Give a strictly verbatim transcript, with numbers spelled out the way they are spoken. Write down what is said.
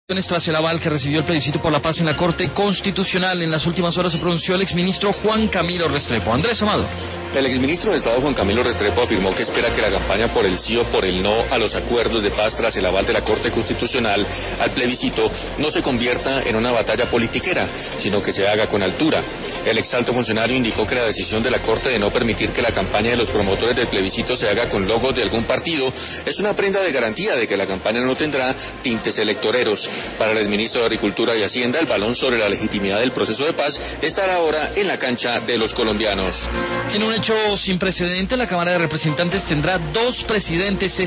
Tras el aval que recibió el plebiscito por la paz en la Corte Constitucional, en las últimas horas se pronunció el exministro Juan Camilo Restrepo. Andrés Amado. El exministro de Estado Juan Camilo Restrepo afirmó que espera que la campaña por el sí o por el no a los acuerdos de paz tras el aval de la Corte Constitucional al plebiscito no se convierta en una batalla politiquera, sino que se haga con altura. El exalto funcionario indicó que la decisión de la Corte de no permitir que la campaña de los promotores del plebiscito se haga con logos de algún partido es una prenda de garantía de que la campaña no tendrá tintes electoreros. Para el exministro de Agricultura y Hacienda, el balón sobre la legitimidad del proceso de paz estará ahora en la cancha de los colombianos. En un hecho sin precedente, la Cámara de Representantes tendrá dos presidentes